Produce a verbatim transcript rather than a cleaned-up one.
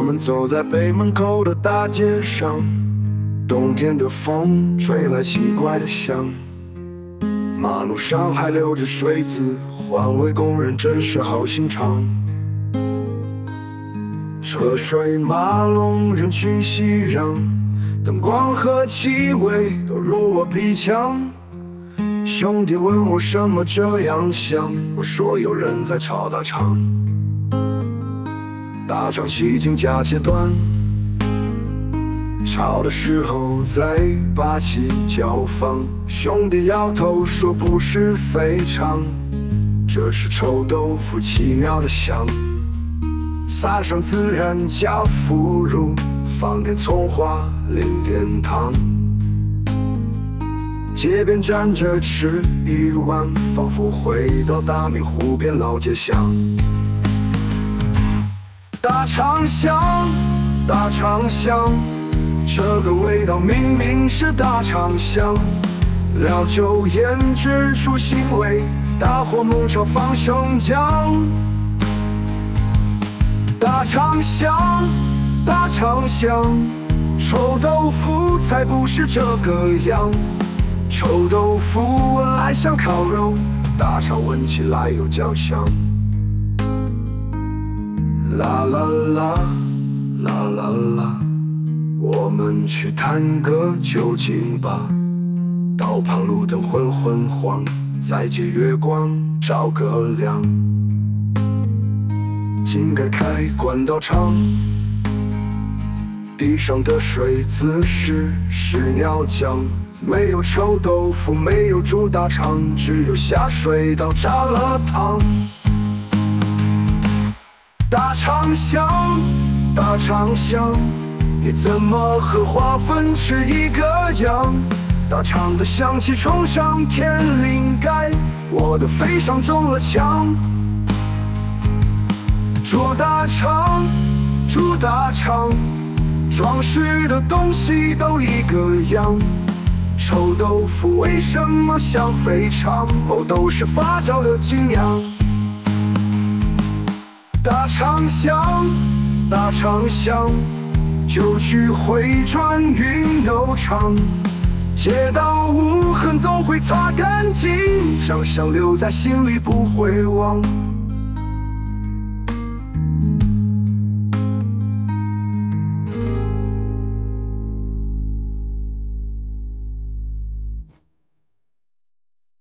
们走在北门口的大街上，冬天的风吹来奇怪的香，马路上还留着水渍，环卫工人真是好心肠。车水马龙，人群熙攘，灯光和气味都入我鼻腔。兄弟问我什么这样香，我说有人在吵大场。大场戏经假阶段，吵的时候再霸气交放。兄弟摇头说不是非常，这是臭豆腐奇妙的香。撒上孜然加腐乳，放点葱花淋点糖，街边站着吃一碗，仿佛回到大明湖边老街巷。大肠香，大肠香，这个味道明明是大肠香。料酒腌制出腥味，大火焖炒放生姜。大肠香，大肠香，臭豆腐才不是这个样。臭豆腐闻来像烤肉，大肠闻起来有酱香。啦啦啦，啦啦啦，我们去探个究竟吧。道旁路灯昏昏黄，再借月光照个亮。井盖开，管道长，地上的水渍是屎尿浆。没有臭豆腐，没有猪大肠，只有下水道炸了汤。大肠香，大肠香，你怎么和花粉吃一个样？大肠的香气冲上天灵盖，我的肺上中了枪。猪大肠，猪大肠，装饰的东西都一个样。臭豆腐为什么香非常？哦，都是发酵的精酿。大肠香，大肠香，酒曲回转云都长。街道无痕总会擦干净，香香留在心里不会忘。